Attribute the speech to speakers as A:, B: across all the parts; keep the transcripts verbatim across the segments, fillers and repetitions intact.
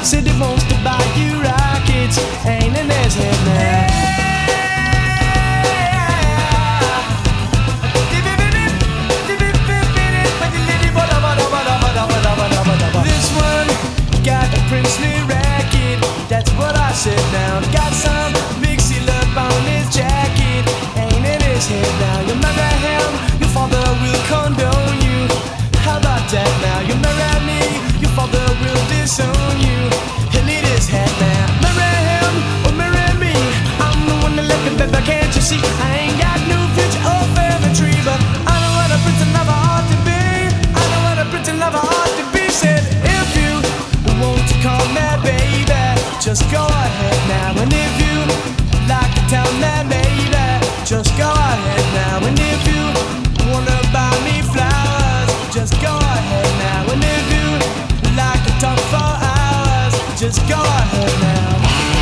A: said he wants to buy you rockets, ain't in his head now. This one got a princely racket, that's what I said now. Got some big seal up on his jacket, ain't in his head now. You marry him, your father will condone you. How about that now? You marry me, your father will disown you. He'll eat his head now. Marry him or marry me, I'm the one that left it, baby, can't you see? I ain't got no future or family tree, but I know what a prince and lover ought to be. I know what a prince and lover ought to be. Said if you want to call me baby, just go ahead now. And if you like to tell me maybe, just go ahead now. And if you wanna buy me flowers, just go ahead now. And if you like to talk for hours, just go ahead now.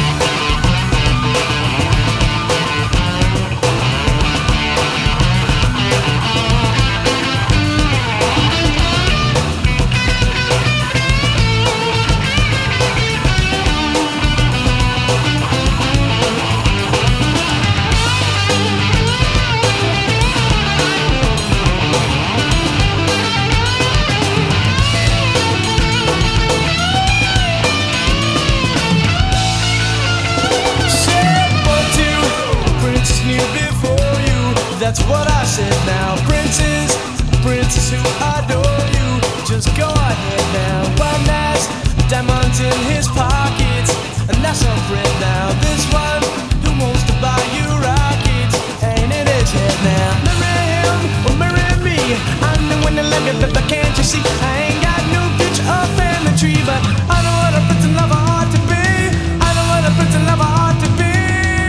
A: That's what I said now. Princes, princes who adore you, just go ahead now. One has diamonds in his pockets, and that's some bread now. This one who wants to buy you rockets, ain't in his head now. Marry him or marry me, I'm the one that love you, but can't you see? I ain't got no future or family tree, but I know what a prince and lover ought to be. I know what a prince and lover ought to be.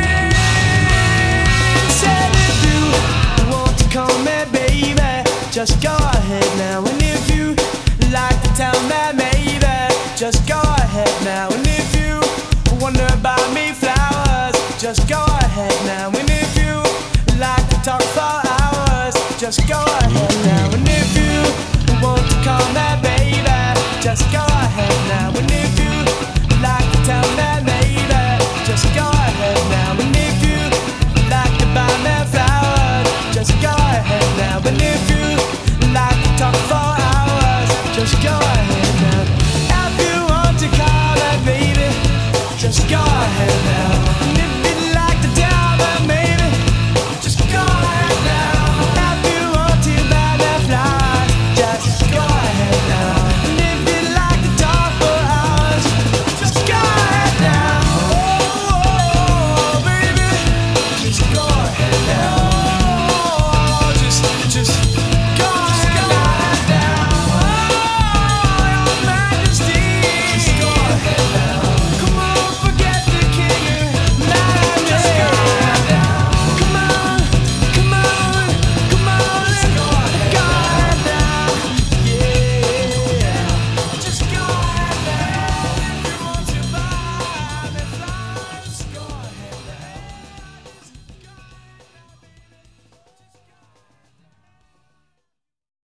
A: Call me baby, just go ahead now. And if you like to tell me maybe, just go ahead now. And if you wanna buy me flowers, just go ahead now. And if you like to talk for hours, just go ahead now. And if